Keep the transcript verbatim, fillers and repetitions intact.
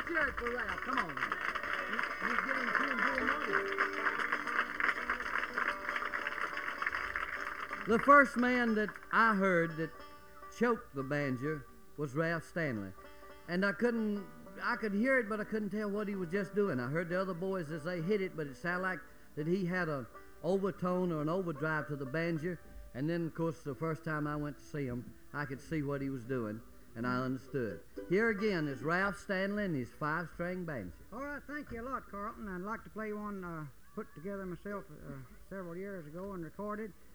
Let's hear it for Ralph. Come on. He, he's getting tuned to another. The first man that I heard that choked the banjo was Ralph Stanley. And I couldn't, I could hear it, but I couldn't tell what he was just doing. I heard the other boys as they hit it, but it sounded like that he had an overtone or an overdrive to the banjo. And then, of course, the first time I went to see him, I could see what he was doing, and I understood. Here again is Ralph Stanley and his five-string banjo. All right, thank you a lot, Carlton. I'd like to play one uh, put together myself uh, several years ago and recorded.